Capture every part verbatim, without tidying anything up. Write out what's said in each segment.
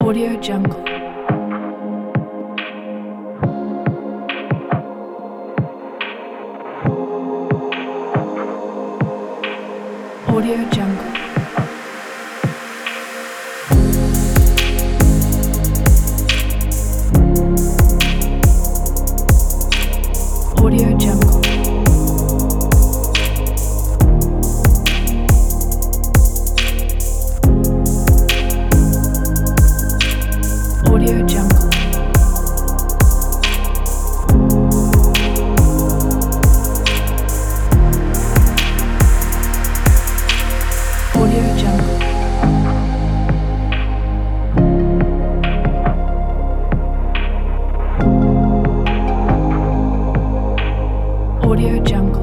Audio Jungle. Audio Jungle. Audio Jungle. Audio Jungle. Audio Jungle. Audio Jungle.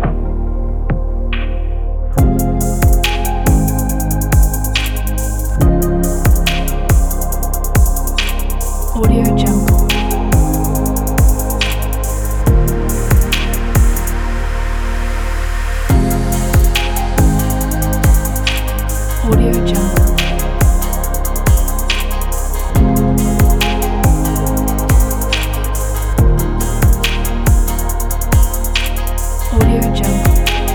Audio Jungle. Audio Jungle. Audio Jungle.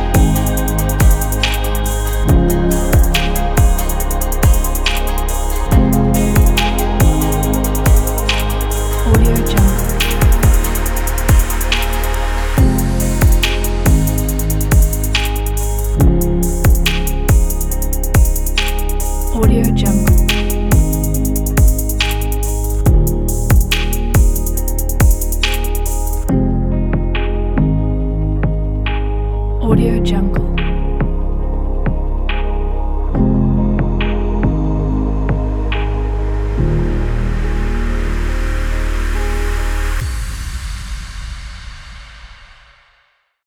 Audio Jungle. Audio Jungle. Audio Jungle.